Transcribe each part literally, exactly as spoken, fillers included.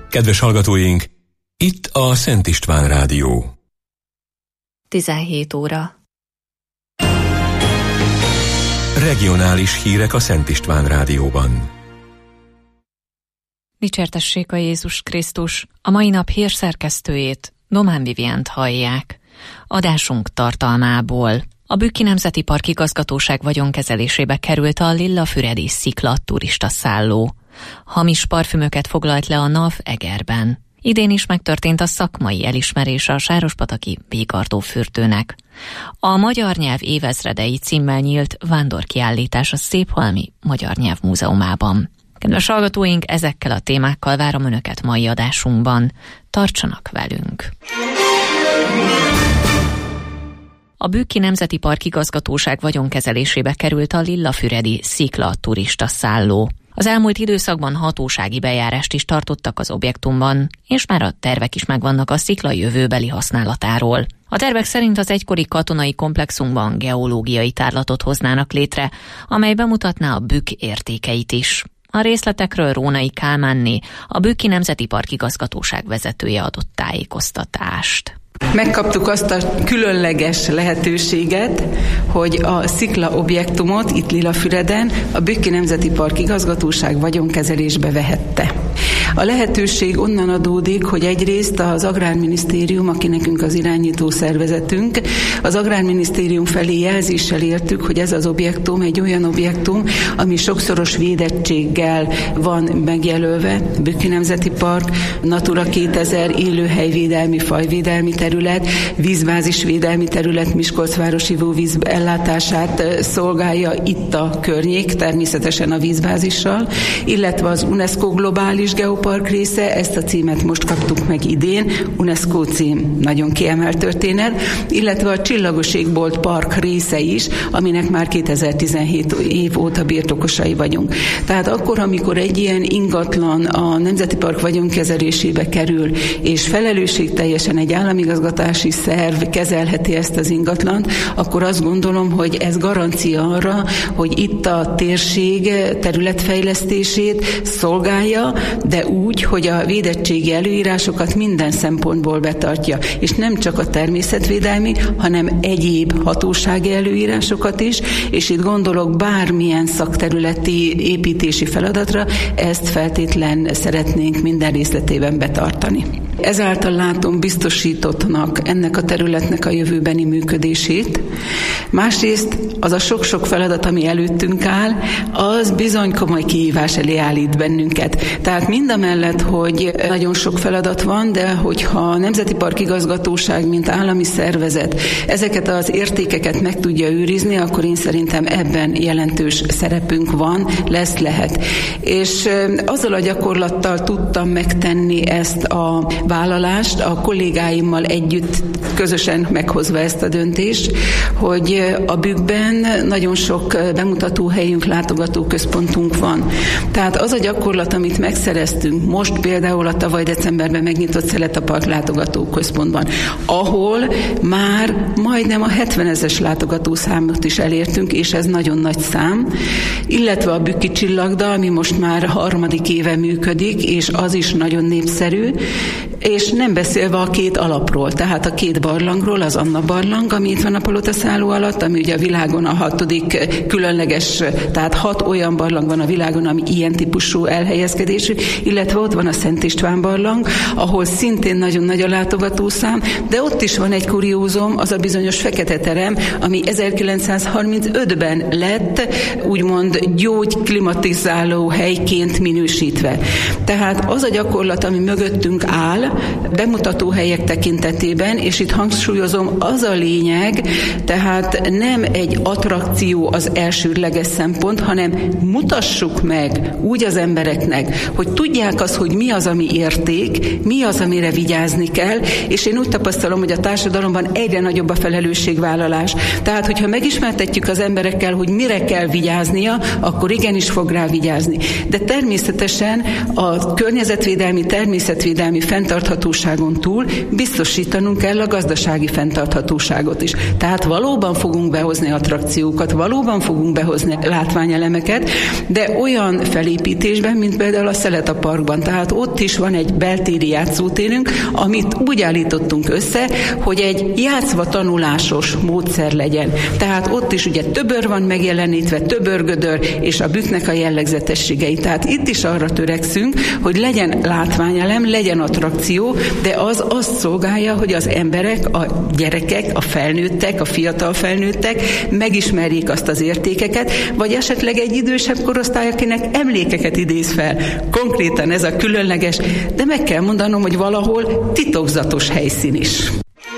Kedves hallgatóink, itt a Szent István Rádió. tizenhét óra. Regionális hírek a Szent István Rádióban. Dicsértessék a Jézus Krisztus, a mai nap hírszerkesztőjét, Domán Vivient hallják. Adásunk tartalmából: a Bükki Nemzeti Park igazgatóság vagyonkezelésébe került a Lillafüredi Szikla turistaszálló. Hamis parfümöket foglalt le a NAV Egerben. Idén is megtörtént a szakmai elismerése a sárospataki Békardó fürdőnek. A Magyar Nyelv évezredei címmel nyílt vándorkiállítás a Széphalmi Magyar Nyelvmúzeumában. Kedves hallgatóink, ezekkel a témákkal várom Önöket mai adásunkban. Tartsanak velünk! A Bükki Nemzeti Park igazgatóság vagyonkezelésébe került a Lillafüredi Szikla turistaszálló. Az elmúlt időszakban hatósági bejárást is tartottak az objektumban, és már a tervek is megvannak a szikla jövőbeli használatáról. A tervek szerint az egykori katonai komplexumban geológiai tárlatot hoznának létre, amely bemutatná a Bükk értékeit is. A részletekről Rónai Kálmánné, a Bükki Nemzeti Park igazgatóság vezetője adott tájékoztatást. Megkaptuk azt a különleges lehetőséget, hogy a szikla objektumot itt Lillafüreden a Bükki Nemzeti Park igazgatóság vagyonkezelésbe vehette. A lehetőség onnan adódik, hogy egyrészt az Agrárminisztérium, aki nekünk az irányító szervezetünk, az Agrárminisztérium felé jelzéssel értük, hogy ez az objektum egy olyan objektum, ami sokszoros védettséggel van megjelölve, Bükki Nemzeti Park, Natura kétezer, élőhelyvédelmi, fajvédelmi terület, vízbázisvédelmi terület, Miskolcváros ivóvíz ellátását szolgálja itt a környék, természetesen a vízbázissal, illetve az UNESCO globális geopark része, ezt a címet most kaptuk meg idén, UNESCO cím, nagyon kiemelt történet, illetve a Csillagos Égbolt Park része is, aminek már kétezer-tizenhét év óta birtokosai vagyunk. Tehát akkor, amikor egy ilyen ingatlan a Nemzeti Park vagyonkezelésébe kerül, és felelősségteljesen egy államigazgatási szerv kezelheti ezt az ingatlant, akkor azt gondolom, hogy ez garancia arra, hogy itt a térség területfejlesztését szolgálja, de úgy, hogy a védettségi előírásokat minden szempontból betartja, és nem csak a természetvédelmi, hanem egyéb hatósági előírásokat is, és itt gondolok bármilyen szakterületi építési feladatra, ezt feltétlen szeretnénk minden részletében betartani. Ezáltal látom biztosítottnak ennek a területnek a jövőbeni működését. Másrészt az a sok-sok feladat, ami előttünk áll, az bizony komoly kihívás elé állít bennünket. Tehát mindamellett, hogy nagyon sok feladat van, de hogyha a Nemzeti Park igazgatóság, mint állami szervezet ezeket az értékeket meg tudja őrizni, akkor én szerintem ebben jelentős szerepünk van, lesz, lehet. És azzal a gyakorlattal tudtam megtenni ezt a vállalást, a kollégáimmal együtt közösen meghozva ezt a döntést, hogy a Bükkben nagyon sok bemutatóhelyünk, látogatóközpontunk van. Tehát az a gyakorlat, amit megszereztünk most például a tavaly decemberben megnyitott Szeletapark látogatóközpontban, ahol már majdnem a hetvenezres látogatószámot is elértünk, és ez nagyon nagy szám, illetve a Bükki Csillagdal, ami most már harmadik éve működik, és az is nagyon népszerű, és nem beszélve a két alapról, tehát a két barlangról, az Anna barlang, ami itt van a palotaszálló alatt, ami ugye a világon a hatodik különleges, tehát hat olyan barlang van a világon, ami ilyen típusú elhelyezkedésű, illetve ott van a Szent István barlang, ahol szintén nagyon nagy a látogatószám, de ott is van egy kuriózum, az a bizonyos fekete terem, ami ezerkilencszázharmincötben lett úgymond gyógyklimatizáló helyként minősítve. Tehát az a gyakorlat, ami mögöttünk áll, bemutatóhelyek tekintetében, és itt hangsúlyozom, az a lényeg, tehát nem egy attrakció az elsődleges szempont, hanem mutassuk meg úgy az embereknek, hogy tudják azt, hogy mi az, ami érték, mi az, amire vigyázni kell, és én úgy tapasztalom, hogy a társadalomban egyre nagyobb a felelősségvállalás. Tehát, hogyha megismertetjük az emberekkel, hogy mire kell vigyáznia, akkor igenis fog rá vigyázni. De természetesen a környezetvédelmi, természetvédelmi fenntarthatóságon túl biztosítanunk kell a gazdasági fenntarthatóságot is. Tehát valóban fogunk behozni attrakciókat, valóban fogunk behozni látványelemeket, de olyan felépítésben, mint például a Szeletapark parkban. Tehát ott is van egy beltéri játszótérünk, amit úgy állítottunk össze, hogy egy játszva tanulásos módszer legyen. Tehát ott is ugye többör van megjelenítve, többörgödör és a bükknek a jellegzetességei. Tehát itt is arra törekszünk, hogy legyen látványelem, legyen attrakció, de az azt szolgálja, hogy az emberek, a gyerekek, a felnőttek, a fiatal felnőttek megismerjék azt az értékeket, vagy esetleg egy idősebb korosztály, akinek emlékeket idéz fel. Konkrétan ez a különleges, de meg kell mondanom, hogy valahol titokzatos helyszín is.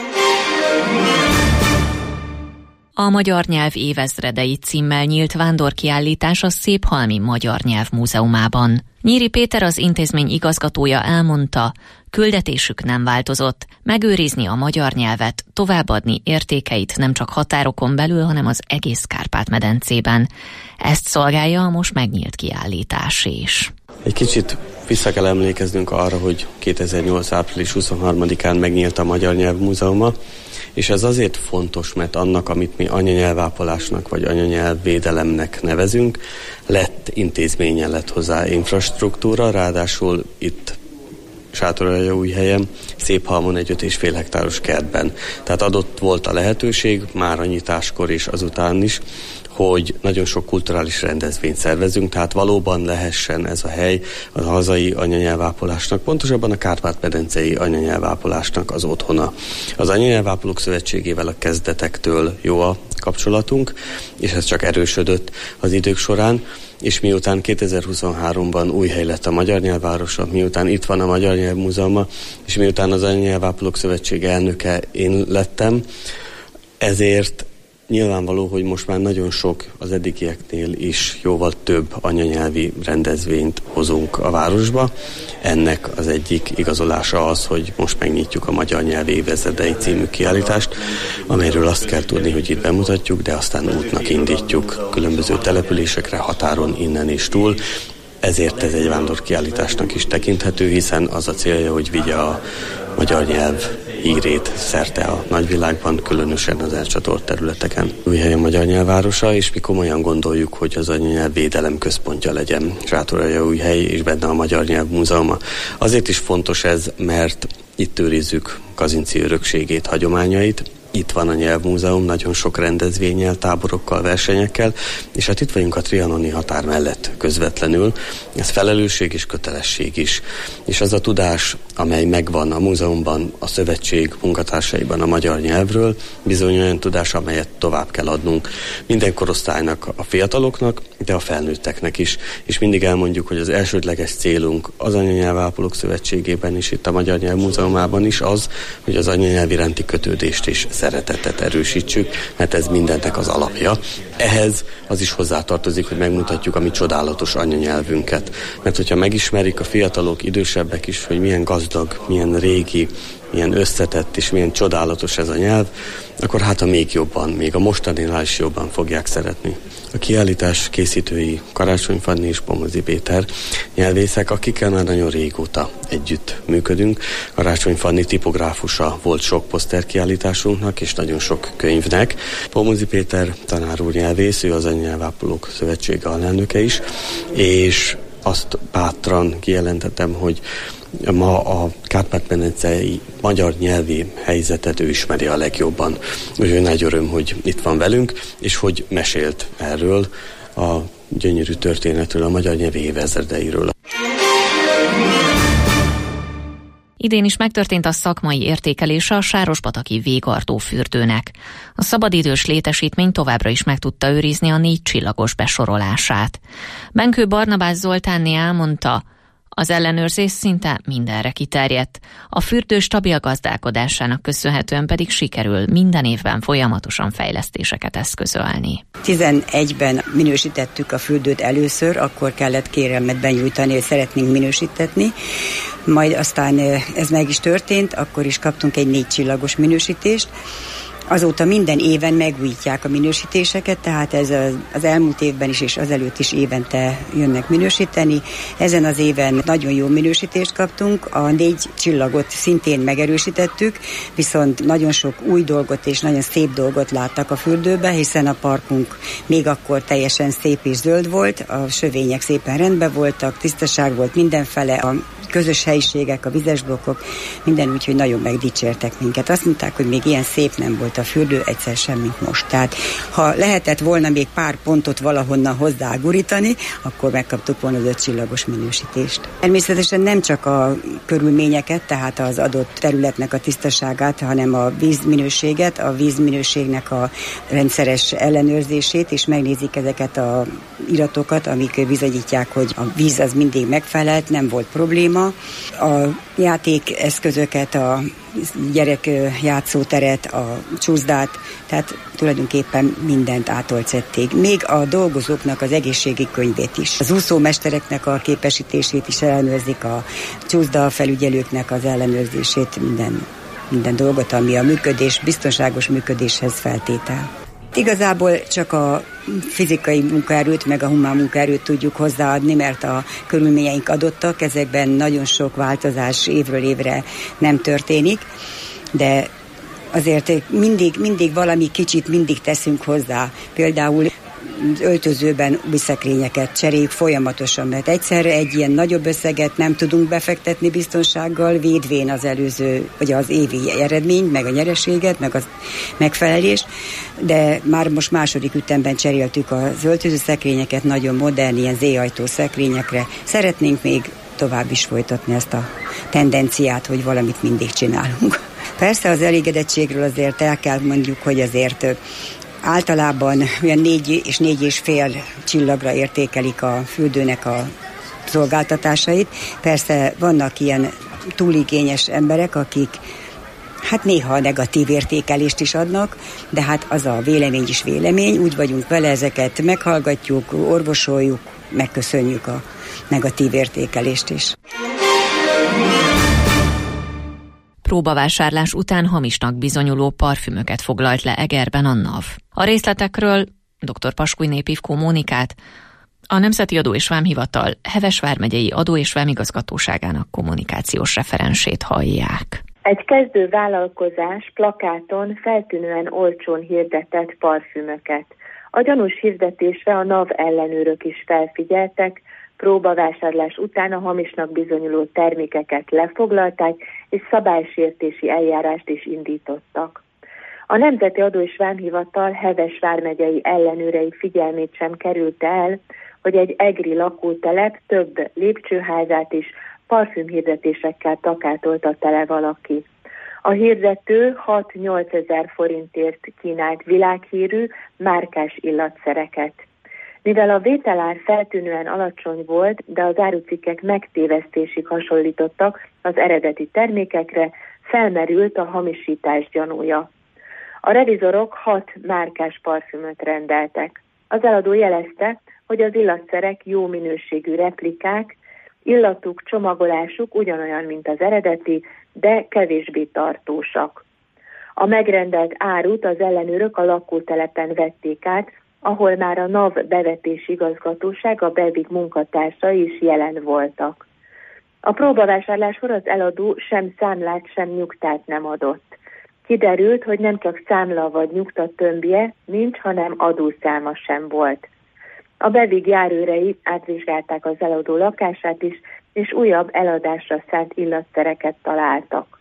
A Magyar Nyelv évezredei címmel nyílt vándorkiállítás a Széphalmi Magyar Nyelv Múzeumában. Nyíri Péter, az intézmény igazgatója elmondta, küldetésük nem változott, megőrizni a magyar nyelvet, továbbadni értékeit nem csak határokon belül, hanem az egész Kárpát-medencében. Ezt szolgálja a most megnyílt kiállítás is. Egy kicsit vissza kell emlékeznünk arra, hogy kétezer-nyolc április huszonharmadikán megnyílt a Magyar Nyelv Múzeuma, és ez azért fontos, mert annak, amit mi anyanyelvápolásnak vagy anyanyelvvédelemnek nevezünk, lett intézménye, lett hozzá infrastruktúra, ráadásul itt Sátoraljaújhelyen, Széphalmon egy öt és fél hektáros kertben. Tehát adott volt a lehetőség, már a nyitáskor és azután is, hogy nagyon sok kulturális rendezvényt szervezünk, tehát valóban lehessen ez a hely a hazai anyanyelvápolásnak, pontosabban a Kárpát-medencei anyanyelvápolásnak az otthona. Az Anyanyelvápolók Szövetségével a kezdetektől jó a kapcsolatunk, és ez csak erősödött az idők során, és miután kétezer-huszonháromban új hely lett a Magyar Nyelvvárosa, miután itt van a Magyar Nyelv Múzeuma, és miután az Anyanyelvápolók Szövetsége elnöke én lettem, ezért nyilvánvaló, hogy most már nagyon sok, az eddigieknél is jóval több anyanyelvi rendezvényt hozunk a városba. Ennek az egyik igazolása az, hogy most megnyitjuk a Magyar Nyelv évezredei című kiállítást, amelyről azt kell tudni, hogy itt bemutatjuk, de aztán útnak indítjuk különböző településekre, határon innen és túl. Ezért ez egy vándorkiállításnak is tekinthető, hiszen az a célja, hogy vigye a magyar nyelv hírét szerte a nagyvilágban, különösen az elcsatolt területeken. Újhely a Magyar Nyelvvárosa, és mi komolyan gondoljuk, hogy az anyanyelv védelem központja legyen Sátoraljaújhely, és benne a Magyar Nyelv Múzeuma. Azért is fontos ez, mert itt őrizzük Kazinczy örökségét, hagyományait. Itt van a Nyelvmúzeum, nagyon sok rendezvénnyel, táborokkal, versenyekkel, és hát itt vagyunk a trianoni határ mellett közvetlenül. Ez felelősség és kötelesség is. És az a tudás, amely megvan a múzeumban, a szövetség munkatársaiban a magyar nyelvről, bizony olyan tudás, amelyet tovább kell adnunk minden korosztálynak, a fiataloknak, de a felnőtteknek is. És mindig elmondjuk, hogy az elsődleges célunk az Anyanyelvápolók Szövetségében is, itt a Magyar Nyelv Múzeumában is az, hogy az anyanyelv iránti kötődést is szeretetet erősítsük, mert ez mindennek az alapja. Ehhez az is hozzátartozik, hogy megmutatjuk a mi csodálatos anyanyelvünket. Mert hogyha megismerik a fiatalok, idősebbek is, hogy milyen gazdag, milyen régi, milyen összetett és milyen csodálatos ez a nyelv, akkor hát a még jobban, még a mostaninál is jobban fogják szeretni. A kiállítás készítői Karácsony Fanni és Pomozi Péter nyelvészek, akikkel már nagyon régóta együtt működünk. Karácsony Fanni tipográfusa volt sok poszterkiállításunknak és nagyon sok könyvnek. Pomozi Péter tanár úr nyelvész, ő az Anyanyelvápolók Szövetsége alelnöke is, és azt bátran kijelentettem, hogy ma a Kárpát-medencei magyar nyelvi helyzetet ő ismeri a legjobban. Úgyhogy nagy öröm, hogy itt van velünk, és hogy mesélt erről a gyönyörű történetről, a magyar nyelv évezredeiről. Idén is megtörtént a szakmai értékelése a Sárospataki Végardó fürdőnek. A szabadidős létesítmény továbbra is meg tudta őrizni a négy csillagos besorolását. Benkő Barnabás Zoltánné elmondta, az ellenőrzés szinte mindenre kiterjedt. A fürdő stabil gazdálkodásának köszönhetően pedig sikerül minden évben folyamatosan fejlesztéseket eszközölni. tizenegyben minősítettük a fürdőt először, akkor kellett kérelmet benyújtani, hogy szeretnénk minősítetni. Majd aztán ez meg is történt, akkor is kaptunk egy négy csillagos minősítést. Azóta minden éven megújítják a minősítéseket, tehát ez az elmúlt évben is és azelőtt is évente jönnek minősíteni. Ezen az éven nagyon jó minősítést kaptunk, a négy csillagot szintén megerősítettük, viszont nagyon sok új dolgot és nagyon szép dolgot láttak a fürdőbe, hiszen a parkunk még akkor teljesen szép és zöld volt, a sövények szépen rendben voltak, tisztaság volt mindenfele, a közös helyiségek, a vizes blokkok, minden úgy, hogy nagyon megdicsértek minket. Azt mondták, hogy még ilyen szép nem volt a fürdő, egyszer sem, mint most. Tehát ha lehetett volna még pár pontot valahonnan hozzágurítani, akkor megkaptuk volna az öt csillagos minősítést. Természetesen nem csak a körülményeket, tehát az adott területnek a tisztaságát, hanem a vízminőséget, a vízminőségnek a rendszeres ellenőrzését, és megnézik ezeket a iratokat, amik bizonyítják, hogy a víz az mindig megfelelt, nem volt probléma. A játékeszközöket, a gyerek játszóteret, a csúszdát, tehát tulajdonképpen mindent átolcették. Még a dolgozóknak az egészségi könyvét is. Az úszómestereknek a képesítését is ellenőrzik, a csúszda felügyelőknek az ellenőrzését, minden, minden dolgot, ami a működés, biztonságos működéshez feltétel. Igazából csak a fizikai munkaerőt, meg a humán munkaerőt tudjuk hozzáadni, mert a körülményeink adottak, ezekben nagyon sok változás évről évre nem történik, de azért mindig, mindig valami kicsit mindig teszünk hozzá. Például öltözőben új szekrényeket cseréljük folyamatosan, mert egyszerre egy ilyen nagyobb összeget nem tudunk befektetni biztonsággal, védvén az előző, vagy az évi eredményt, meg a nyereséget, meg a megfelelést, de már most második ütemben cseréltük az öltöző szekrényeket, nagyon modern, ilyen Z-ajtó szekrényekre. Szeretnénk még tovább is folytatni ezt a tendenciát, hogy valamit mindig csinálunk. Persze az elégedettségről azért el kell mondjuk, hogy azért általában olyan négy és négy és fél csillagra értékelik a fürdőnek a szolgáltatásait. Persze vannak ilyen túligényes emberek, akik hát néha negatív értékelést is adnak, de hát az a vélemény is vélemény, úgy vagyunk vele, ezeket meghallgatjuk, orvosoljuk, megköszönjük a negatív értékelést is. Próbavásárlás után hamisnak bizonyuló parfümöket foglalt le Egerben a NAV. A részletekről dr. Paskújné Pivkó Mónikát, a Nemzeti Adó és Vámhivatal Heves vármegyei Adó és Vámigazgatóságának kommunikációs referensét hallják. Egy kezdő vállalkozás plakáton feltűnően olcsón hirdetett parfümöket. A gyanús hirdetésre a NAV ellenőrök is felfigyeltek, próbavásárlás után a hamisnak bizonyuló termékeket lefoglalták, és szabálysértési eljárást is indítottak. A Nemzeti Adó és Vámhivatal Heves vármegyei ellenőrei figyelmét sem került el, hogy egy egri lakótelep több lépcsőházát is parfümhirdetésekkel plakátolta tele valaki. A hirdető hat-nyolc ezer forintért kínált világhírű, márkás illatszereket. Mivel a vételár feltűnően alacsony volt, de az árucikkek megtévesztésig hasonlítottak az eredeti termékekre, felmerült a hamisítás gyanúja. A revizorok hat márkás parfümöt rendeltek. Az eladó jelezte, hogy az illatszerek jó minőségű replikák, illatuk, csomagolásuk ugyanolyan, mint az eredeti, de kevésbé tartósak. A megrendelt árut az ellenőrök a lakótelepen vették át, ahol már a NAV bevetési igazgatóság, a Bevig munkatársai is jelen voltak. A próbavásárláskor az eladó sem számlát, sem nyugtát nem adott. Kiderült, hogy nem csak számla vagy nyugta tömbje nincs, hanem adószáma sem volt. A Bevig járőrei átvizsgálták az eladó lakását is, és újabb eladásra szánt illatszereket találtak.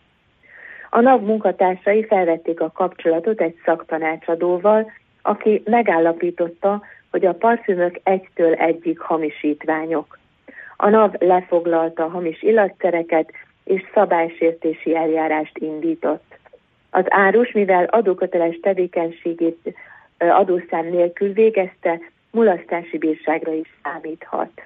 A NAV munkatársai felvették a kapcsolatot egy szaktanácsadóval, aki megállapította, hogy a parfümök egytől egyig hamisítványok. A NAV lefoglalta a hamis illatszereket, és szabálysértési eljárást indított. Az árus, mivel adóköteles tevékenységét adószám nélkül végezte, mulasztási bírságra is számíthat.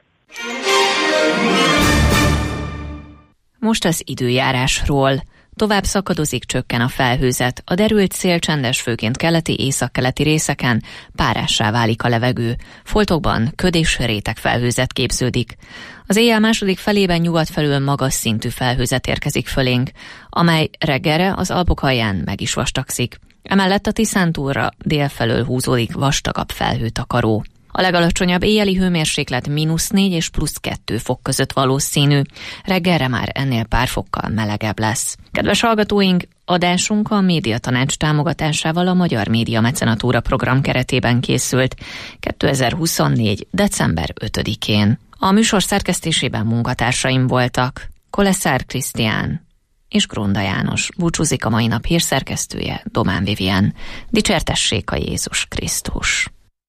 Most az időjárásról. Tovább szakadozik, csökken a felhőzet, a derült szél csendes, főként keleti, északkeleti részeken, párássá válik a levegő. Foltokban köd és réteg felhőzet képződik. Az éjjel második felében nyugat felől magas szintű felhőzet érkezik fölénk, amely reggelre az Alpok alján meg is vastagszik. Emellett a Tiszántúlra délfelől húzódik vastagabb felhőtakaró. A legalacsonyabb éjjeli hőmérséklet mínusz négy és plusz kettő fok között valószínű. Reggelre már ennél pár fokkal melegebb lesz. Kedves hallgatóink, adásunk a Médiatanács támogatásával a Magyar Média Mecenatúra program keretében készült kétezer-huszonnégy. december ötödikén. A műsor szerkesztésében munkatársaim voltak Koleszár Krisztián és Gronda János. Búcsúzik a mai nap hírszerkesztője, Domán Vivien. Dicsértessék a Jézus Krisztus!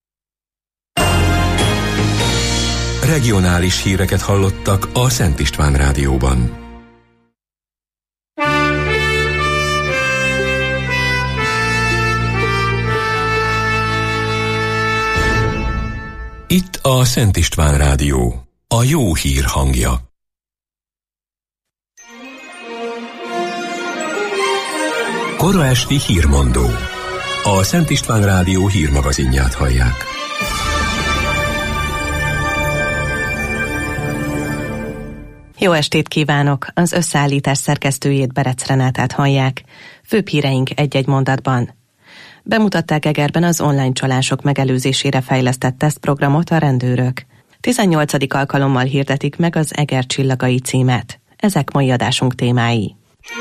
Regionális híreket hallottak a Szent István Rádióban. Itt a Szent István Rádió, a jó hír hangja. Kora esti hírmondó. A Szent István Rádió hírmagazinját hallják. Jó estét kívánok! Az összeállítás szerkesztőjét, Berec Renátát hallják. Főbb híreink egy-egy mondatban. Bemutatták Egerben az online csalások megelőzésére fejlesztett tesztprogramot a rendőrök. tizennyolcadik alkalommal hirdetik meg az Eger csillagai címet. Ezek mai adásunk témái.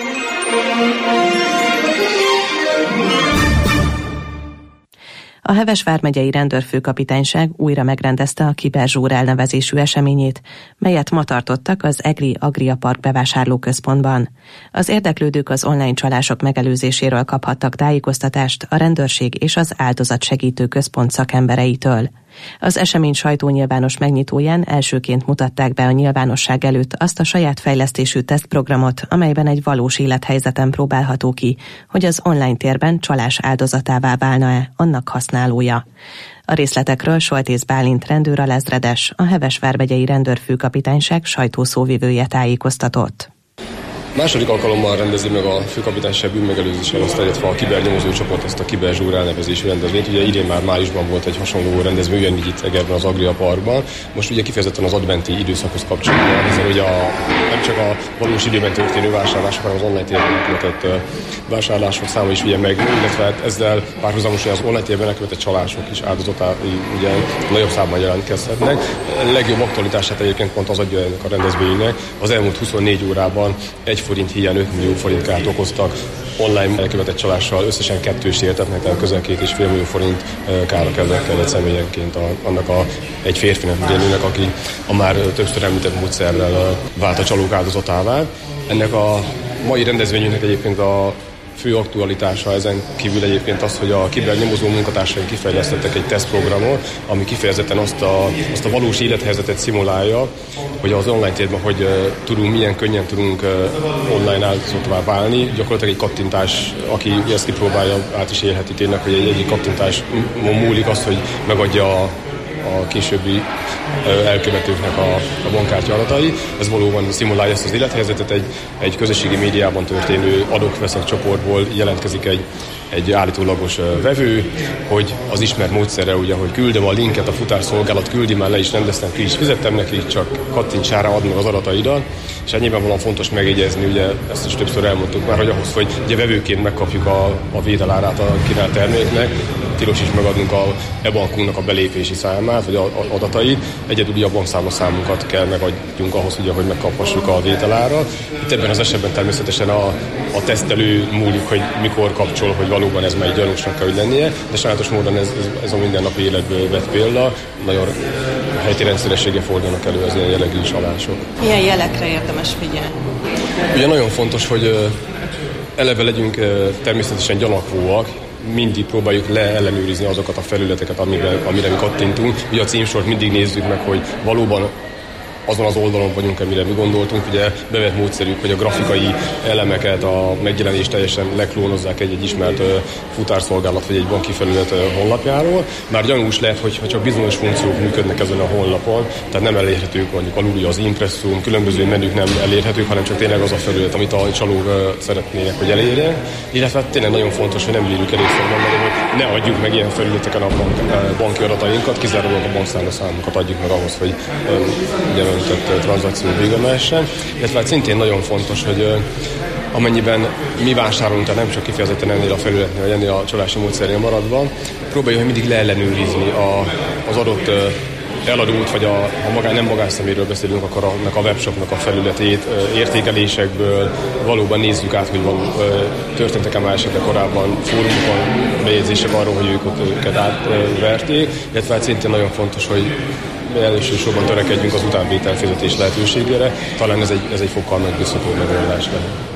A Heves vármegyei rendőrfőkapitányság újra megrendezte a Kiberzsúr elnevezésű eseményét, melyet ma tartottak az Egri Agria Park bevásárlóközpontban. Az érdeklődők az online csalások megelőzéséről kaphattak tájékoztatást a rendőrség és az áldozatsegítő központ szakembereitől. Az esemény sajtónyilvános megnyitóján elsőként mutatták be a nyilvánosság előtt azt a saját fejlesztésű tesztprogramot, amelyben egy valós élethelyzeten próbálható ki, hogy az online térben csalás áldozatává válna-e annak használója. A részletekről Soltész Bálint rendőralezredes, a Heves vármegyei rendőrfőkapitányság sajtószóvivője tájékoztatott. Második alkalommal rendezi meg a főkapitányság bűnmegelőzéssel osztályozva a kibernyomozó csoport ezt a Kiberzsúr elnevezésű rendezvényt. Ugye idén már májusban volt egy hasonló rendezvény, ugyanígy itt Egerben az Agria Parkban. Most ugye kifejezetten az adventi időszakhoz kapcsolatban, hiszen ugye a, nem csak a valós időben történő vásárlások, hanem az online térben elkövetett vásárlások száma is ugye megnő, illetve ezzel párhuzamosan az online térben elkövetett csalások is áldozatá ugye nagyobb számban jelentkezhetnek. A legjobb aktualitását egyébként pont az adja ennek a rendezvénynek. Az elmúlt huszonnégy órában egy forint híján öt millió forint kárt okoztak, online elkövetett csalással összesen kettős értetnek, tehát közel két és fél millió forint kára kellett személyenként a, annak a, egy férfinek, ugye nőnek, aki a már többször említett módszerrel vált a csalók áldozatává. Ennek a mai rendezvényünknek egyébként a fő aktualitása ezen kívül egyébként az, hogy a kibernyomozó munkatársaink kifejlesztettek egy tesztprogramot, ami kifejezetten azt a, azt a valós élethelyzetet szimulálja, hogy az online térben hogy uh, tudunk, milyen könnyen tudunk uh, online áldozattá válni. Gyakorlatilag egy kattintás, aki ezt kipróbálja, át is élheti tényleg, hogy egy, egy kattintás múlik az, hogy megadja a a későbbi elkövetőknek a, a bankkártya adatai. Ez valóban szimulálja ezt az élethelyzetet. Egy, egy közösségi médiában történő adok-veszek csoportból jelentkezik egy, egy állítólagos vevő, hogy az ismert módszerre, ugye, hogy küldöm a linket, a futárszolgálat küldi, már le is rendeztem, ki is fizettem neki, csak kattints rá, add meg az adataidat. És hát nyilvánvalóan fontos megjegyezni, ugye ezt is többször elmondtuk már, hogy ahhoz, hogy ugye vevőként megkapjuk a, a vételárát a kínált terméknek, tilos is megadnunk a e-bankunknak a belépési számát, vagy a, a adatait. Egyedül a bankszámlaszámunkat kell megadjunk ahhoz, ugye, hogy megkaphassuk a vételárat. Itt ebben az esetben természetesen a, a tesztelő múlik, hogy mikor kapcsol, hogy valóban ez már egy gyanúsnak kell, hogy lennie, de sajátos módon ez, ez, ez a mindennapi életből vett példa. Nagyon helyi rendszerességgel fordulnak elő az ilyen jellegű csalások. Milyen jelekre érdemes figyelni? Ugye nagyon fontos, hogy eleve legyünk természetesen gyanakvóak, mindig próbáljuk leellenőrizni azokat a felületeket, amire, amire mi kattintunk. Ugye a címsort mindig nézzük meg, hogy valóban azon az oldalon vagyunk, amire mi gondoltunk. Ugye bevett módszerük, hogy a grafikai elemeket, a megjelenést teljesen leklónozzák egy-egy ismert futárszolgálat vagy egy banki felület honlapjáról. Már gyanús lehet, hogy ha csak bizonyos funkciók működnek ezen a honlapon, tehát nem elérhetők, mondjuk alul az impresszum, különböző menük nem elérhetők, hanem csak tényleg az a felület, amit a csalók szeretnének, hogy elérjenek. Illetve tényleg nagyon fontos, hogy nem írjuk elég szóval, hogy ne adjuk meg ilyen felületeken a bank, banki adatainkat, kizárólag a bankszámlaszámunkat adjuk meg ahhoz, hogy um, tranzakció vége mehessen. Illetve hát szintén nagyon fontos, hogy amennyiben mi vásárolunk, tehát nem csak kifejezetten ennél a felületnél, vagy ennél a csalási módszernél maradva, próbáljuk mindig leellenőrizni a, az adott eladót, vagy a, ha magán, nem magánszeméről beszélünk, akkor annak a webshopnak a felületét értékelésekből valóban nézzük át, hogy való, történtek-e már esetleg korábban fórumokon bejegyzések arról, hogy ők ott őket átverték, illetve hát szintén nagyon fontos, hogy elsősorban törekedjünk az utánvétel fizetés lehetőségére. Talán ez egy, ez egy fokkal megbízható megoldás lehet.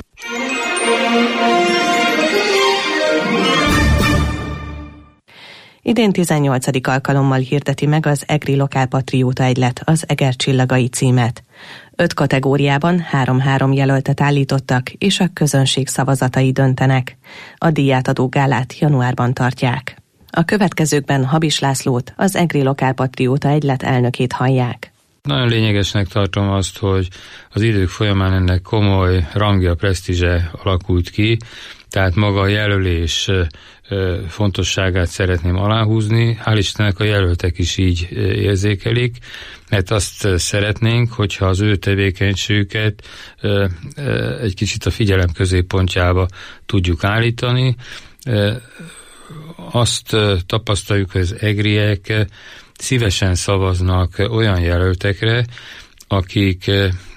Idén tizennyolcadik alkalommal hirdeti meg az EGRI Lokálpatrióta Egylet az Eger Csillagai címet. Öt kategóriában három-három jelöltet állítottak, és a közönség szavazatai döntenek. A díjátadó gálát januárban tartják. A következőkben Habis Lászlót, az EGRI Lokálpatrióta Egylet elnökét hallják. Nagyon lényegesnek tartom azt, hogy az idők folyamán ennek komoly rangja, presztízse alakult ki, tehát maga a jelölés fontosságát szeretném aláhúzni. Hál' Istennek a jelöltek is így érzékelik, mert azt szeretnénk, hogyha az ő tevékenységüket egy kicsit a figyelem középpontjába tudjuk állítani. Azt tapasztaljuk, hogy az egriek szívesen szavaznak olyan jelöltekre, akik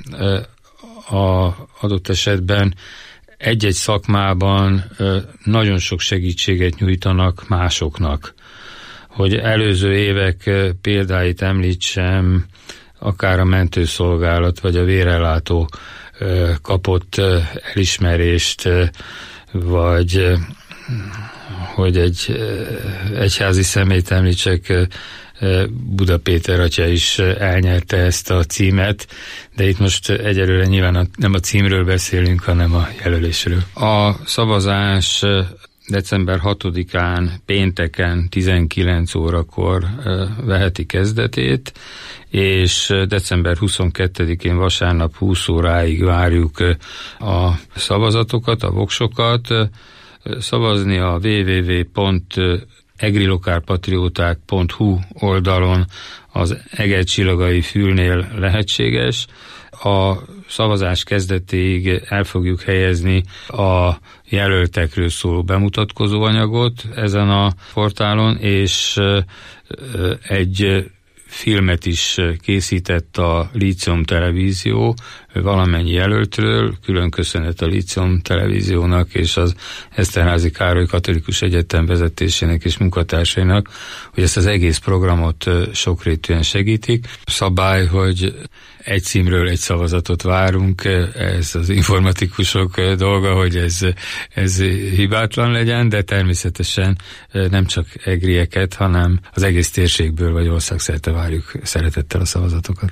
a adott esetben egy-egy szakmában nagyon sok segítséget nyújtanak másoknak. Hogy előző évek példáit említsem, akár a mentőszolgálat vagy a vérellátó kapott elismerést, vagy hogy egy egyházi személyt említsek, Buda Péter atya is elnyerte ezt a címet, de itt most egyelőre nyilván nem a címről beszélünk, hanem a jelölésről. A szavazás december hatodikán, pénteken tizenkilenc órakor veheti kezdetét, és december huszonkettedikén vasárnap húsz óráig várjuk a szavazatokat, a voksokat. Szavazni a double-u double-u double-u pont egrilokálpatrióták pont hu oldalon az Eger Csillagai Fülnél lehetséges. A szavazás kezdetéig el fogjuk helyezni a jelöltekről szóló bemutatkozó anyagot ezen a portálon, és egy filmet is készített a Lícium Televízió valamennyi jelöltről, külön köszönet a Lícium Televíziónak és az Eszterházy Károly Katolikus Egyetem vezetésének és munkatársainak, hogy ezt az egész programot sokrétűen segítik. Szabály, hogy egy címről egy szavazatot várunk, ez az informatikusok dolga, hogy ez, ez hibátlan legyen, de természetesen nem csak egrieket, hanem az egész térségből vagy országszerte várjuk szeretettel a szavazatokat.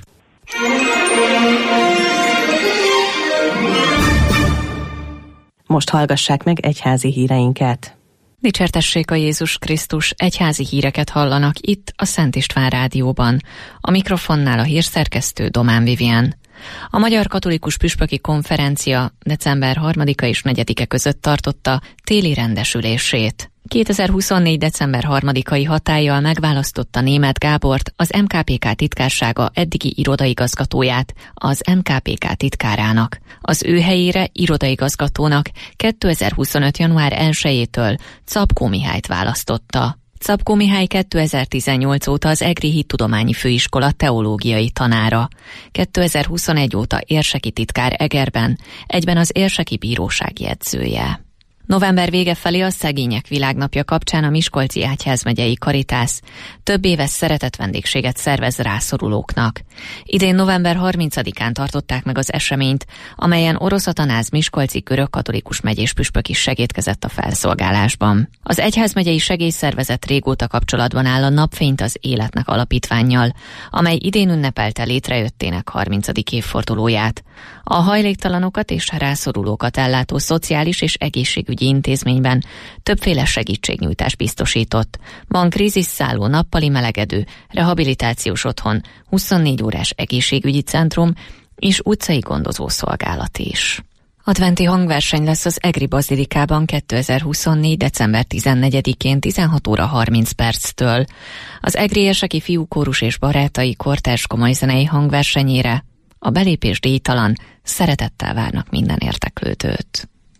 Most hallgassák meg egyházi híreinket. Dicsértessék a Jézus Krisztus, egyházi híreket hallanak itt a Szent István Rádióban. A mikrofonnál a hírszerkesztő Domán Vivien. A Magyar Katolikus Püspöki Konferencia december harmadika és negyedike között tartotta téli rendesülését. kétezer-huszonnégy. december harmadikai hatállyal megválasztotta Németh Gábort, az em ká pé ká titkársága eddigi irodaigazgatóját, az em ká pé ká titkárának. Az ő helyére irodaigazgatónak kétezer-huszonöt. január elsejétől Czapkó Mihályt választotta. Czapkó Mihály kétezer-tizennyolc óta az Egri Hittudományi Főiskola teológiai tanára. kétezer-huszonegy óta érseki titkár Egerben, egyben az érseki bíróság jegyzője. November vége felé a Szegények Világnapja kapcsán a Miskolci Egyházmegyei Karitász több éves szeretett vendégséget szervez rászorulóknak. Idén november harmincadikán tartották meg az eseményt, amelyen Orosz Atanáz miskolci görögkatolikus megyés püspök is segédkezett a felszolgálásban. Az Egyházmegyei Segélyszervezet régóta kapcsolatban áll a Napfényt az Életnek alapítvánnyal, amely idén ünnepelte létrejöttének harmincadik évfordulóját. A hajléktalanokat és rászorulókat ellátó szociális és egészségügyi intézményben többféle segítségnyújtást biztosított. Van kríziszálló, nappali melegedő, rehabilitációs otthon, huszonnégy órás egészségügyi centrum és utcai gondozószolgálat is. Adventi hangverseny lesz az Egri Bazilikában kétezer-huszonnégy. december tizennegyedikén tizenhat óra harminc perctől. Az Egri érseki fiúkórus és barátai kortárs komolyzenei hangversenyére a belépés díjtalan, szeretettel várnak minden érdeklődőt.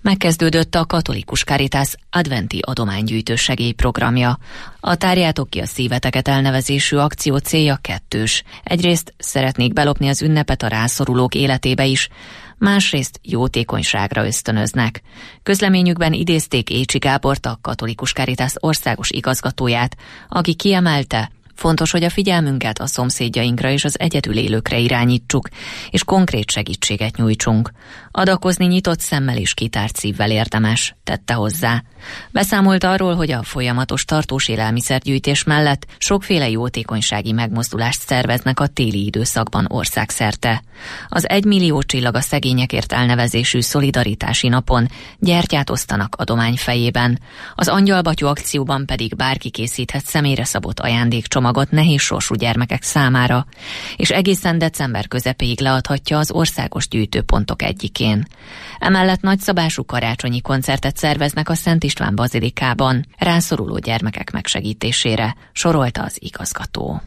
Megkezdődött a Katolikus Caritas adventi adománygyűjtő segélyprogramja. A Tárjátok ki a szíveteket elnevezésű akció célja kettős. Egyrészt szeretnék belopni az ünnepet a rászorulók életébe is, másrészt jótékonyságra ösztönöznek. Közleményükben idézték Écsi Gábort, a Katolikus Caritas országos igazgatóját, aki kiemelte, fontos, hogy a figyelmünket a szomszédjainkra és az egyedül élőkre irányítsuk, és konkrét segítséget nyújtsunk. Adakozni nyitott szemmel és kitárt szívvel érdemes, tette hozzá. Beszámolt arról, hogy a folyamatos tartós élelmiszergyűjtés mellett sokféle jótékonysági megmozdulást szerveznek a téli időszakban országszerte. Az egymillió csillag a szegényekért elnevezésű szolidaritási napon gyertyát osztanak adomány fejében. Az Angyalbatyú akcióban pedig bárki készíthet személyre szabott ajándékcsomagot nehéz sorsú gyermekek számára, és egészen december közepéig leadhatja az országos gyűjtőpontok egyikén. Emellett nagyszabású karácsonyi koncertet szerveznek a Szent István bazilikában rászoruló gyermekek megsegítésére, sorolta az igazgató.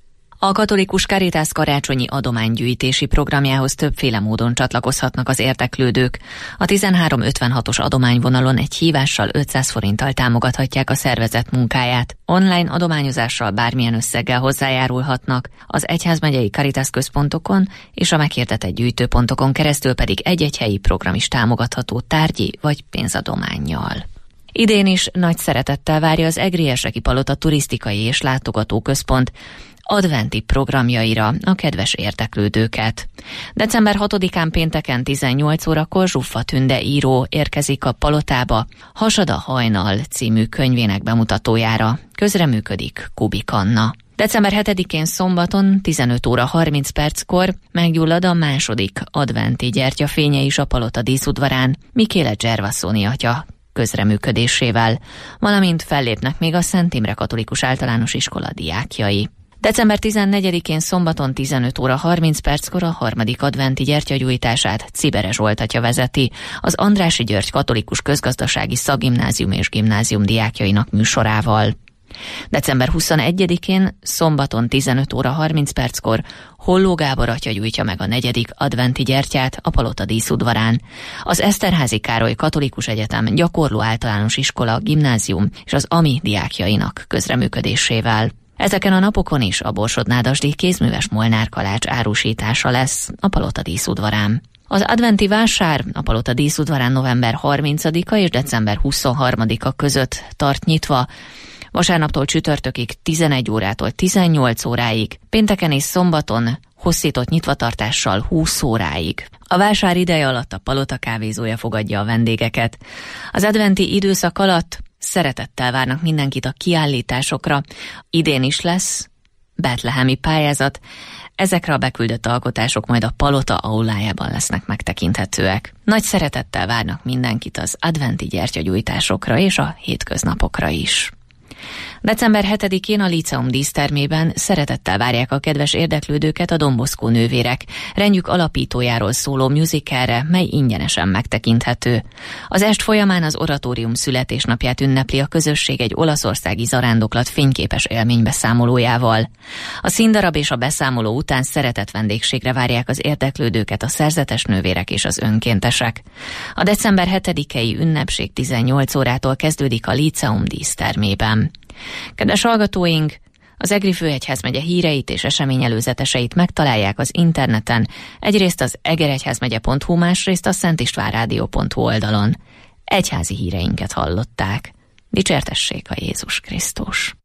A Katolikus Caritas karácsonyi adománygyűjtési programjához többféle módon csatlakozhatnak az érdeklődők. A tizenhárom ötvenhatos adományvonalon egy hívással ötszáz forinttal támogathatják a szervezet munkáját. Online adományozással bármilyen összeggel hozzájárulhatnak, az egyházmegyei Caritas központokon és a meghirdetett gyűjtőpontokon keresztül pedig egy-egy helyi program is támogatható tárgyi vagy pénzadománnyal. Idén is nagy szeretettel várja az Egrieseki Palota Turisztikai és Látogatóközpont adventi programjaira a kedves érdeklődőket. december hatodikán pénteken tizennyolc órakor Zsuffa Tünde író érkezik a Palotába Hasad a hajnal című könyvének bemutatójára. Közreműködik Kubik Anna. december hetedikén szombaton tizenöt óra harminc perckor meggyullad a második adventi gyertyafénye is a Palota díszudvarán Mikéle Gervasoni atya közreműködésével, valamint fellépnek még a Szent Imre Katolikus Általános Iskola diákjai. december tizennegyedikén szombaton tizenöt óra harminc perckor a harmadik adventi gyertyagyújtását Cibere Zsolt atya vezeti az Andrássy György Katolikus Közgazdasági Szakgimnázium és Gimnázium diákjainak műsorával. december huszonegyedikén szombaton tizenöt óra harminc perckor Holló Gábor atya gyújtja meg a negyedik adventi gyertyát a Palota díszudvarán. Az Eszterházy Károly Katolikus Egyetem Gyakorló Általános Iskola, Gimnázium és az á em i diákjainak közreműködésével. Ezeken a napokon is a Borsod-Nádasdi kézműves Molnár kalács árusítása lesz a Palota díszudvarán. Az adventi vásár a Palota díszudvarán november harmincadika és december huszonharmadika között tart nyitva, vasárnaptól csütörtökig tizenegy órától tizennyolc óráig, pénteken és szombaton hosszított nyitvatartással húsz óráig. A vásár ideje alatt a Palota kávézója fogadja a vendégeket. Az adventi időszak alatt szeretettel várnak mindenkit a kiállításokra. Idén is lesz betlehemi pályázat. Ezekre a beküldött alkotások majd a Palota aulájában lesznek megtekinthetőek. Nagy szeretettel várnak mindenkit az adventi gyertyagyújtásokra és a hétköznapokra is. december hetedikén a Líceum dísztermében szeretettel várják a kedves érdeklődőket a Don Bosco nővérek rendjük alapítójáról szóló musicalre, mely ingyenesen megtekinthető. Az est folyamán az oratórium születésnapját ünnepli a közösség egy olaszországi zarándoklat fényképes élménybeszámolójával. A színdarab és a beszámoló után szeretett vendégségre várják az érdeklődőket a szerzetes nővérek és az önkéntesek. A december hetedikei ünnepség tizennyolc órától kezdődik a Líceum dísztermében. Kedves hallgatóink, az Egri Főegyházmegye híreit és eseményelőzeteseit megtalálják az interneten, egyrészt az egeregyházmegye pont hu, másrészt a szentistvánrádió pont hu oldalon. Egyházi híreinket hallották. Dicsértessék a Jézus Krisztus!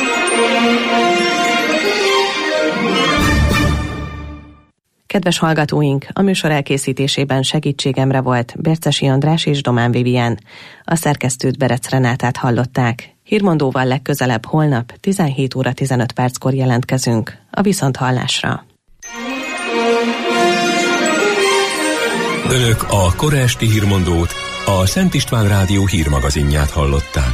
Kedves hallgatóink, a műsor elkészítésében segítségemre volt Bercesi András és Domán Vivien. A szerkesztőt Berec Renátát hallották. Hírmondóval legközelebb holnap tizenhét óra tizenöt perckor jelentkezünk. A viszonthallásra. Önök a kora esti hírmondót, a Szent István Rádió hírmagazinját hallották.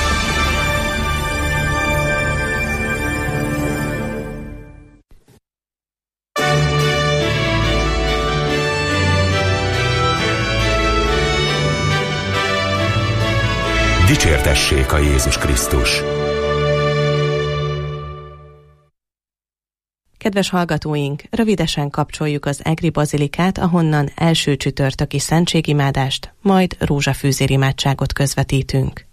Dicsértessék a Jézus Krisztus! Kedves hallgatóink, rövidesen kapcsoljuk az Egri Bazilikát, ahonnan első csütörtöki szentségimádást, majd rózsafűzérimádságot közvetítünk.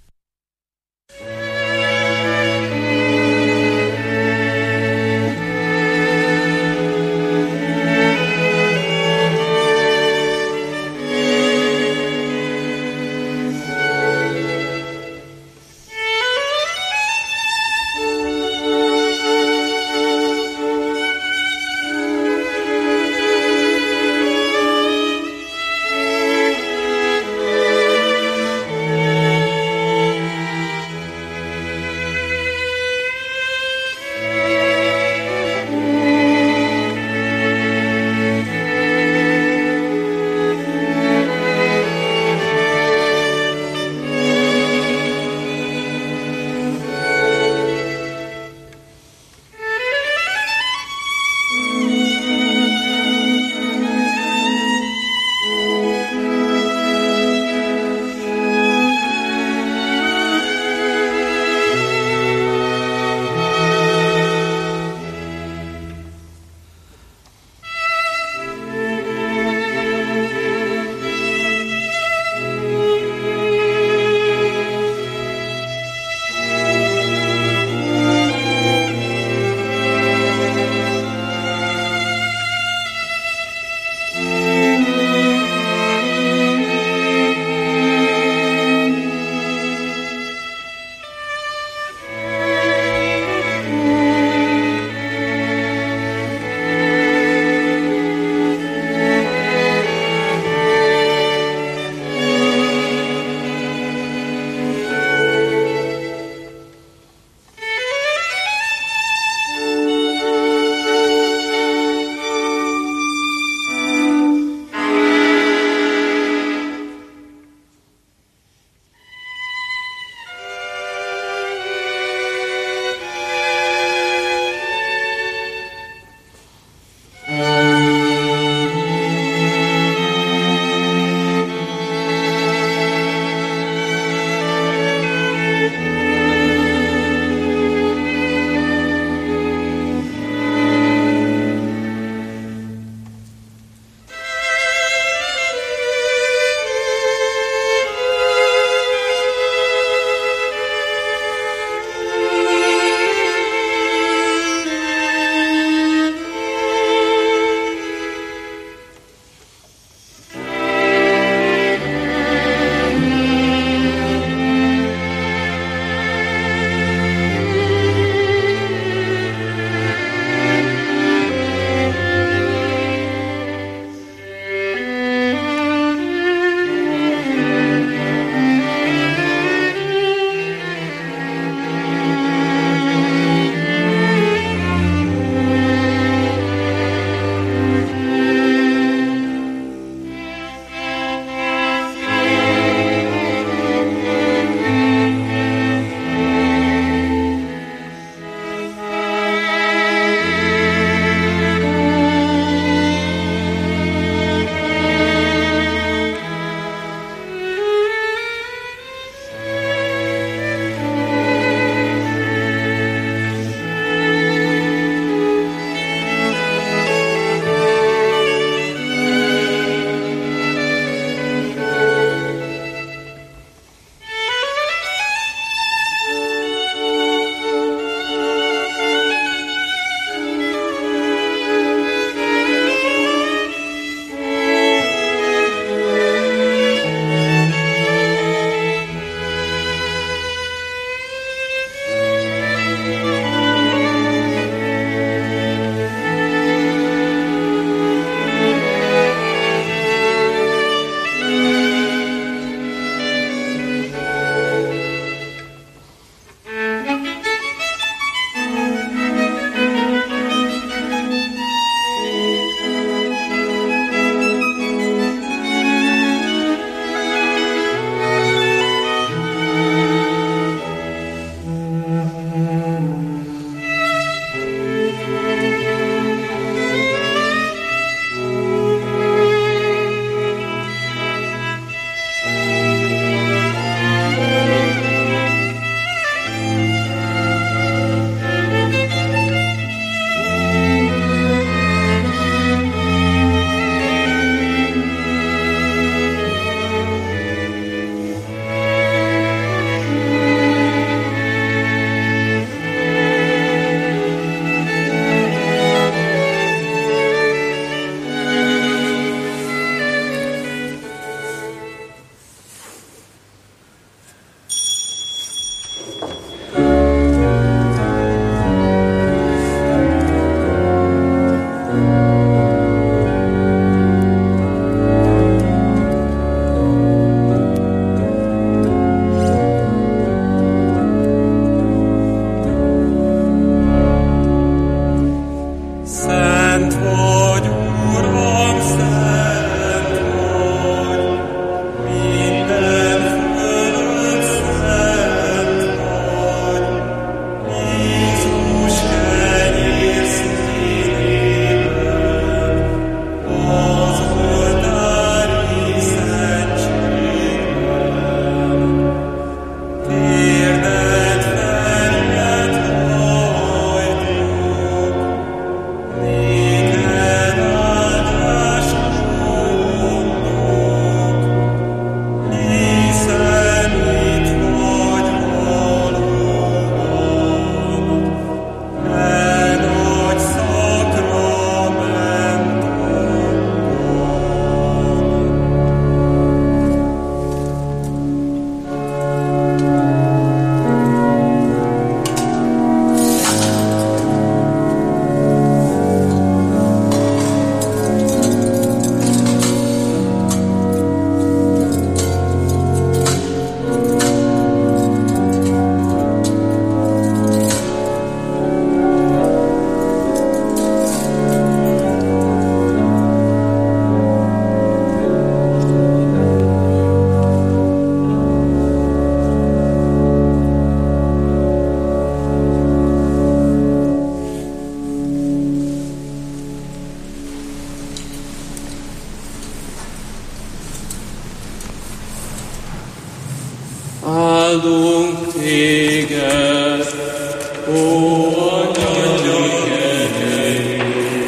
áldunk téged, ó Angyali kenyér,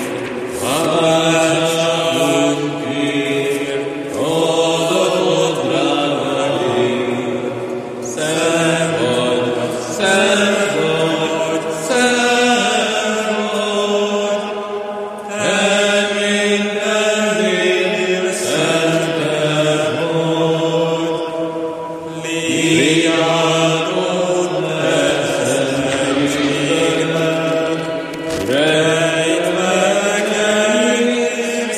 áldásunkért adott rád, szent vagy, szent vagy, szent vagy, te mindennél szentebb vagy, légy áldott legszentségnek, rejt meg egész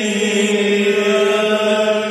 szíved.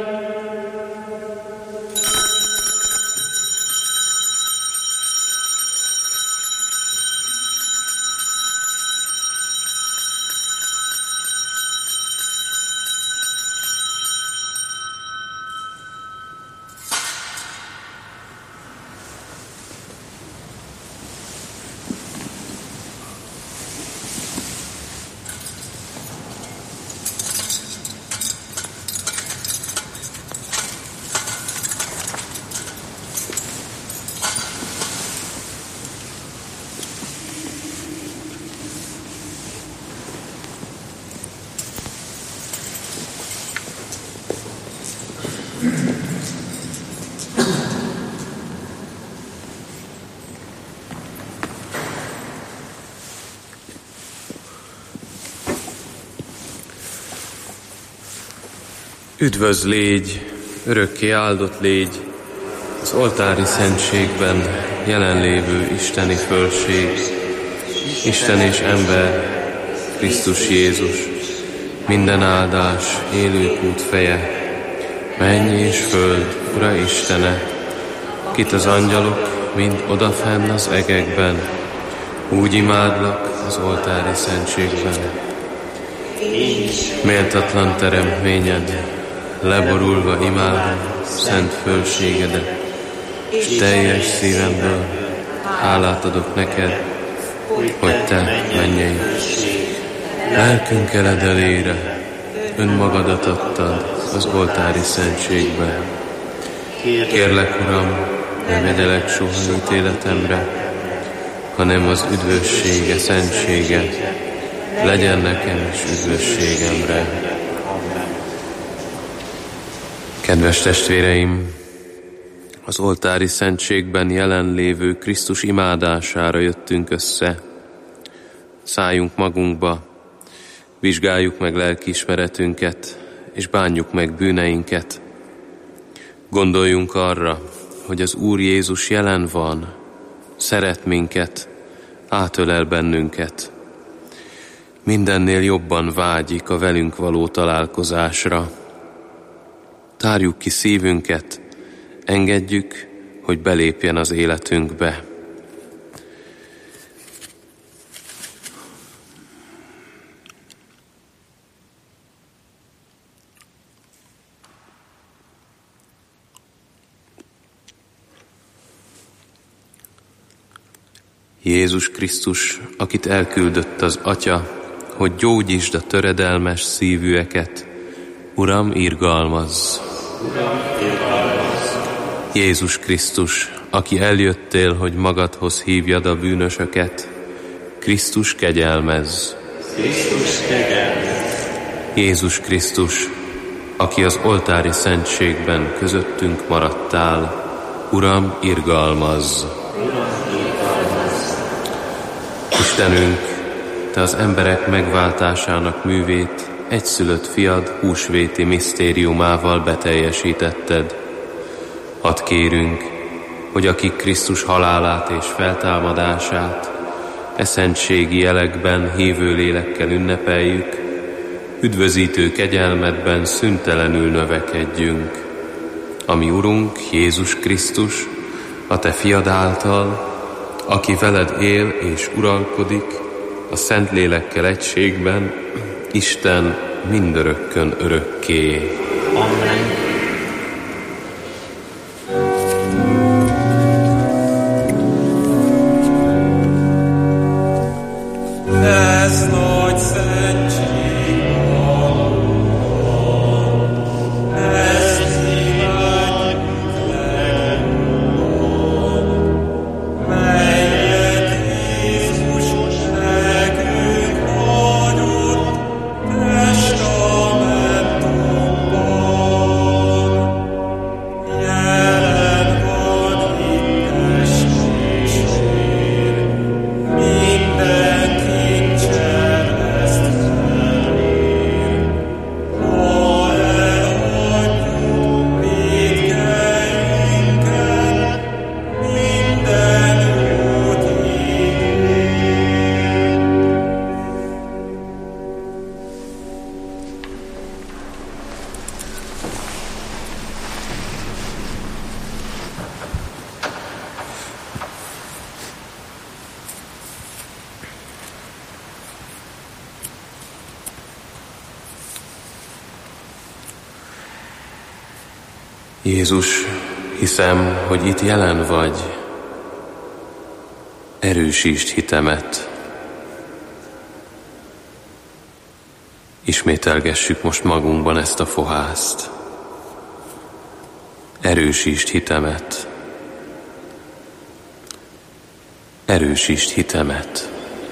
Üdvöz légy, örökké áldott légy, az oltári szentségben jelenlévő isteni fölség, Isten és ember, Krisztus Jézus, minden áldás, élőkút feje, menny és föld, Ura Istene, kit az angyalok, mind odafenn az egekben, úgy imádlak az oltári szentségben. Méltatlan teremtményed, leborulva imádom szent fölségedet, és teljes szívemből hálát adok neked, hogy te mennyei. Lelkünk eledelére önmagadat adtad az oltári szentségben. Kérlek, Uram, ne vedelek soha ítéletemre, hanem az üdvössége, szentsége legyen nekem is üdvösségemre. Kedves testvéreim, az oltári szentségben jelenlévő Krisztus imádására jöttünk össze. Szálljunk magunkba, vizsgáljuk meg lelkiismeretünket, és bánjuk meg bűneinket. Gondoljunk arra, hogy az Úr Jézus jelen van, szeret minket, átölel bennünket. Mindennél jobban vágyik a velünk való találkozásra. Tárjuk ki szívünket, engedjük, hogy belépjen az életünkbe. Jézus Krisztus, akit elküldött az Atya, hogy gyógyítsd a töredelmes szívűeket, Uram, irgalmazz! Uram, irgalmazz! Jézus Krisztus, aki eljöttél, hogy magadhoz hívjad a bűnösöket, Krisztus, kegyelmezz! Krisztus, kegyelmezz! Jézus Krisztus, aki az oltári szentségben közöttünk maradtál, Uram, irgalmazz! Uram, irgalmazz! Istenünk, Te az emberek megváltásának művét egyszülött fiad húsvéti misztériumával beteljesítetted. Hadd kérünk, hogy akik Krisztus halálát és feltámadását e szentségi jelekben hívő lélekkel ünnepeljük, üdvözítő kegyelmedben szüntelenül növekedjünk. Ami Urunk Jézus Krisztus, a Te fiad által, aki veled él és uralkodik, a Szentlélekkel egységben, Isten mindörökkön örökké. Amen. Ez nagy szentség valóban, ezt imádjuk Jézus, hiszem, hogy itt jelen vagy. Erősítsd hitemet. Ismételgessük most magunkban ezt a fohászt. Erősítsd hitemet. Erősítsd hitemet.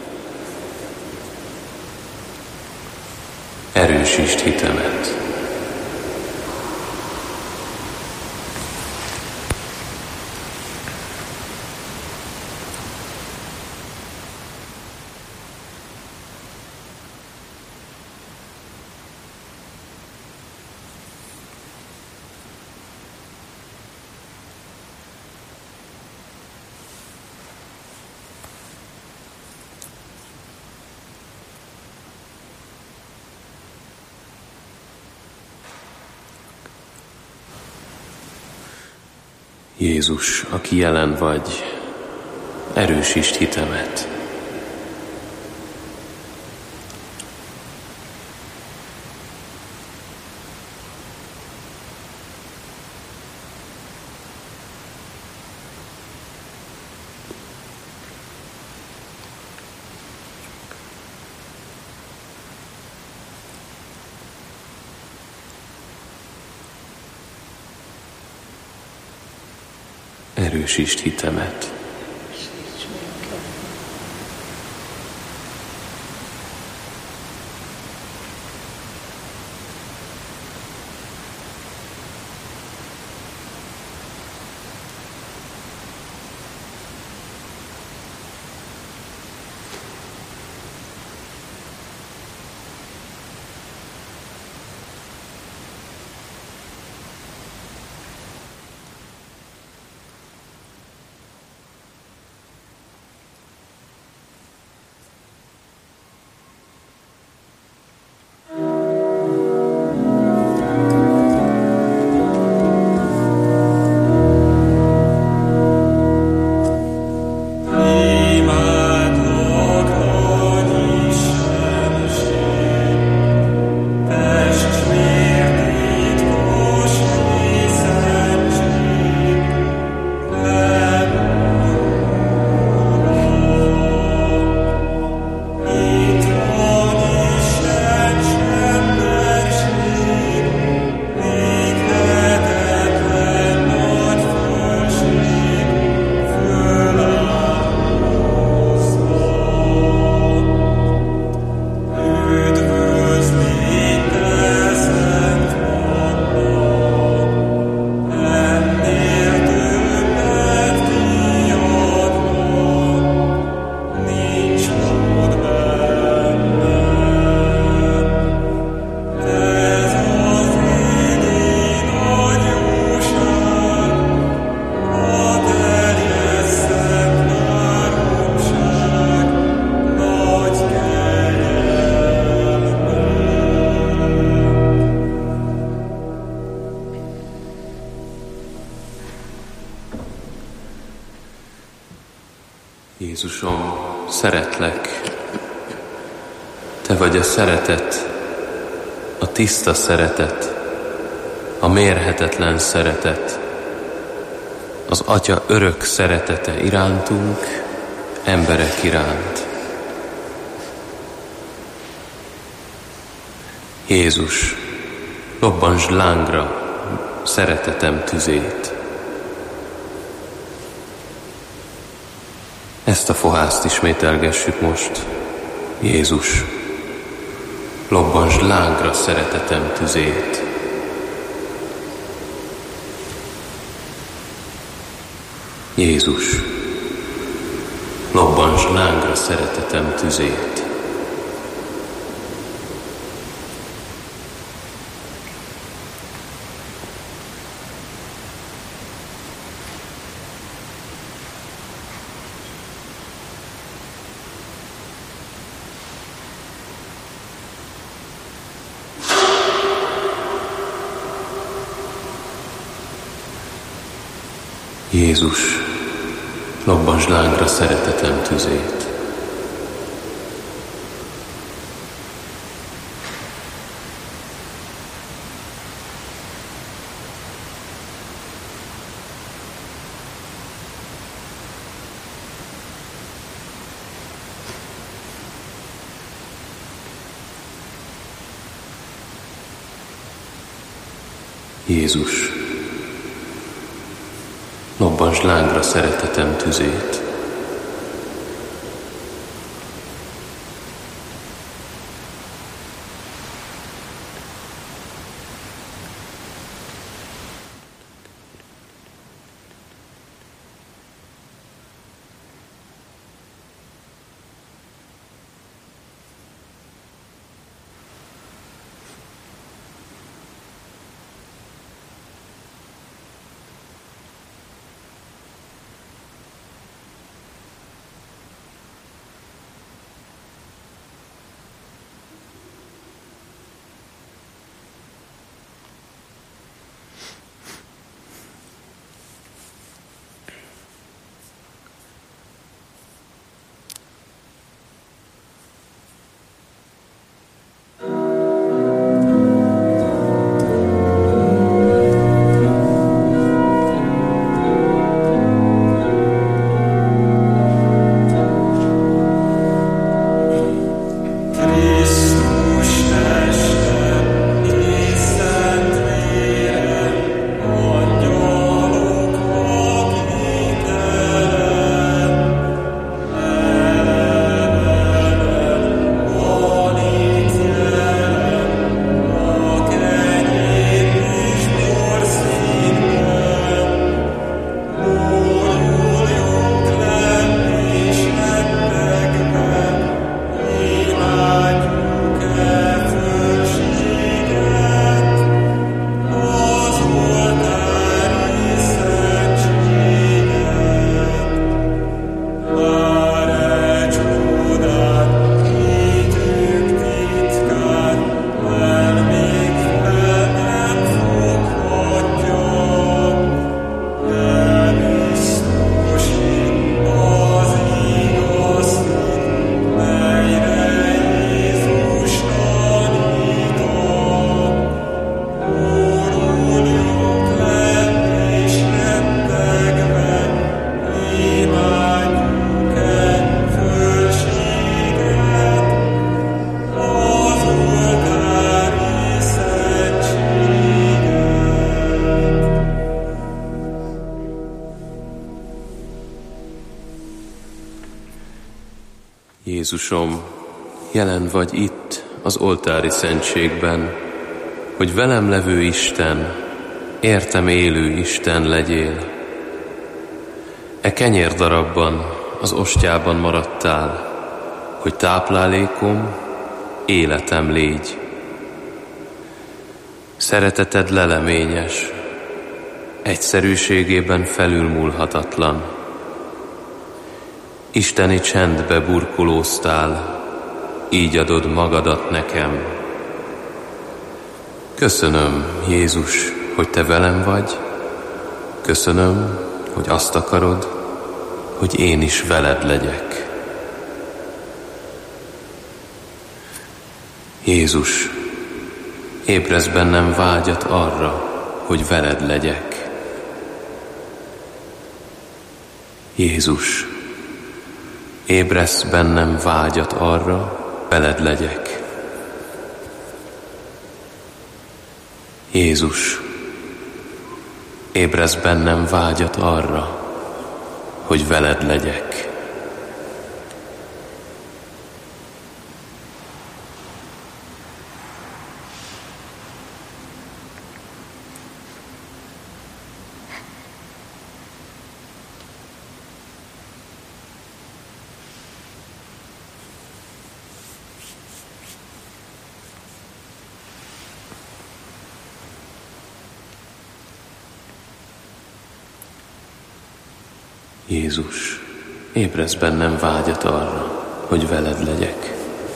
Erősítsd hitemet. Jézus, aki jelen vagy, erősítsd hitemet. Erősítsd hitemet. Jézusom, szeretlek. Te vagy a szeretet, a tiszta szeretet, a mérhetetlen szeretet, az Atya örök szeretete irántunk, emberek iránt. Jézus, robbansd lángra szeretetem tüzét. Ezt a fohászt ismételgessük most. Jézus, lobbansd lángra szeretetem tüzét. Jézus, lobbansd lángra szeretetem tüzét. Jézus, lobbansd lángra szeretetem tüzét. Jézus, lobbasd lángra szeretetem tüzét. Jézusom, jelen vagy itt az oltári szentségben, hogy velem levő Isten, értem élő Isten legyél. E kenyérdarabban, az ostyában maradtál, hogy táplálékom, életem légy. Szereteted leleményes, egyszerűségében felülmúlhatatlan. Isteni csendbe burkolóztál, így adod magadat nekem. Köszönöm, Jézus, hogy te velem vagy, köszönöm, hogy azt akarod, hogy én is veled legyek. Jézus, ébresz bennem vágyat arra, hogy veled legyek. Jézus, ébresz bennem vágyat arra, veled legyek. Jézus, ébresz bennem vágyat arra, hogy veled legyek. Jézus, ébresz bennem vágyat arra, hogy veled legyek.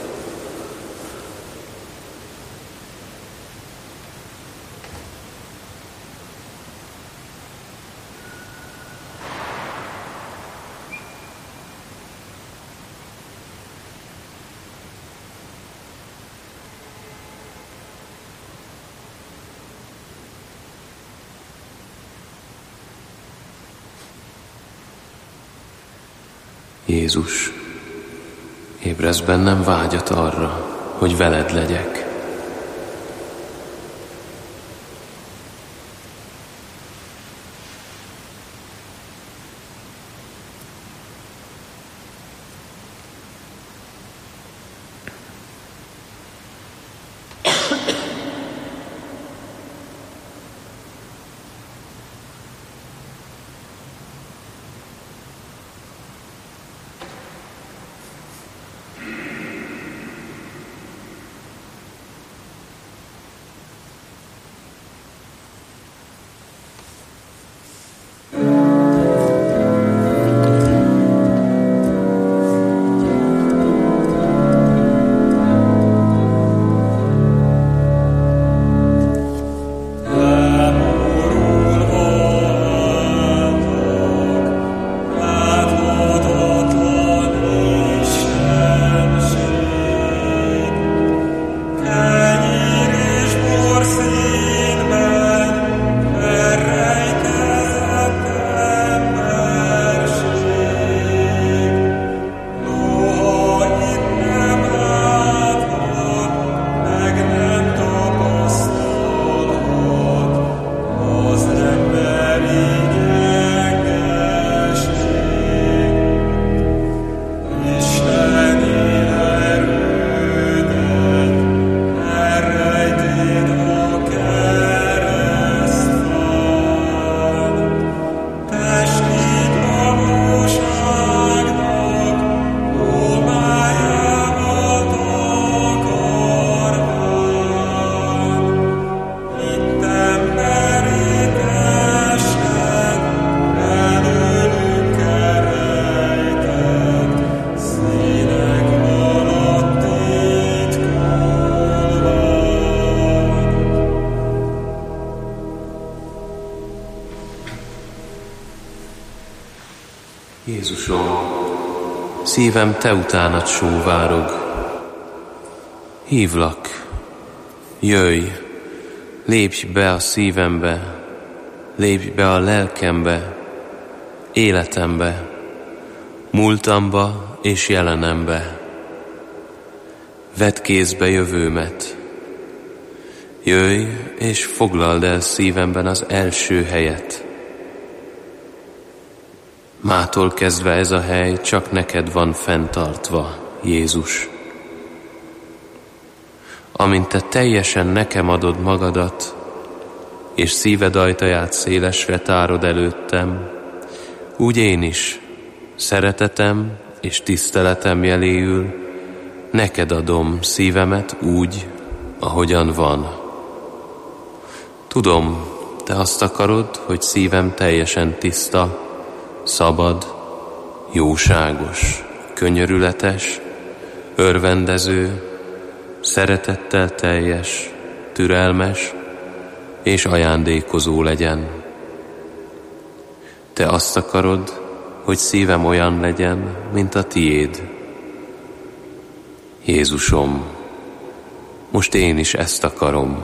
Jézus, ébresz bennem vágyat arra, hogy veled legyek. Jézusom, szívem te utánad sóvárog. Hívlak, jöjj, lépj be a szívembe, lépj be a lelkembe, életembe, múltamba és jelenembe. Vedd kézbe jövőmet. Jöjj és foglald el szívemben az első helyet. Mától kezdve ez a hely csak neked van fenntartva, Jézus. Amint te teljesen nekem adod magadat, és szíved ajtaját szélesre tárod előttem, úgy én is szeretetem és tiszteletem jeléül neked adom szívemet úgy, ahogyan van. Tudom, te azt akarod, hogy szívem teljesen tiszta, szabad, jóságos, könyörületes, örvendező, szeretettel teljes, türelmes és ajándékozó legyen. Te azt akarod, hogy szívem olyan legyen, mint a tiéd. Jézusom, most én is ezt akarom.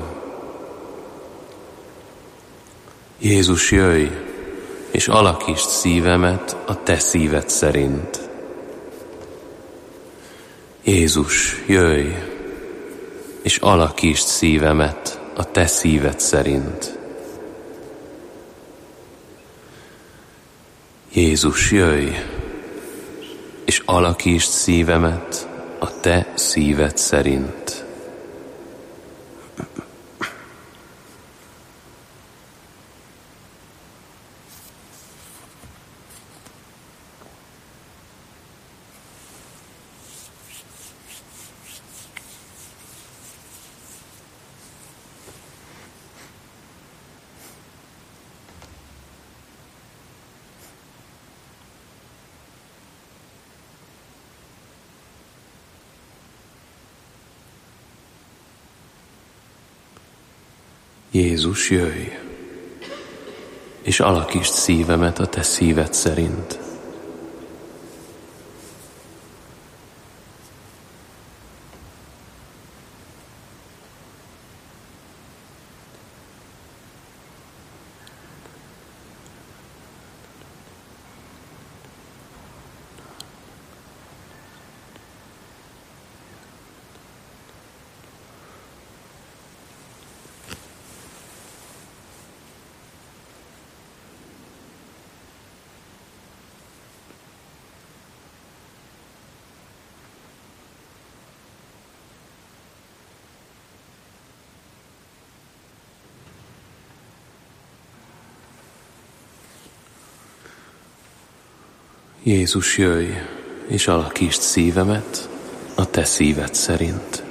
Jézus, jöjj, és alakítsd szívemet a te szíved szerint. Jézus, jöjj, és alakítsd szívemet a te szíved szerint. Jézus, jöjj, és alakítsd szívemet a te szíved szerint. Jézus, jöjj, és alakítsd szívemet a te szíved szerint. Jézus, jöjj, és alakítsd szívemet a te szíved szerint.